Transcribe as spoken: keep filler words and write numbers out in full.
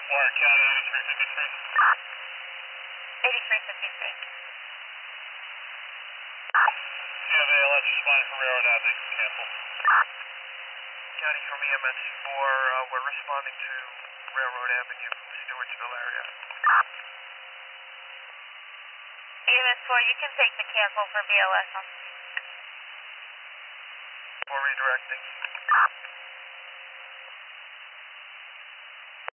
Warren County, eighty-three fifty-three. eighty-three fifty-three. C F A L S responding from Railroad Avenue, cancel. County from E M S four, uh, we're responding to Railroad Avenue from the Stewartsville area. E M S four, you can take the cancel for B L S. We're redirecting.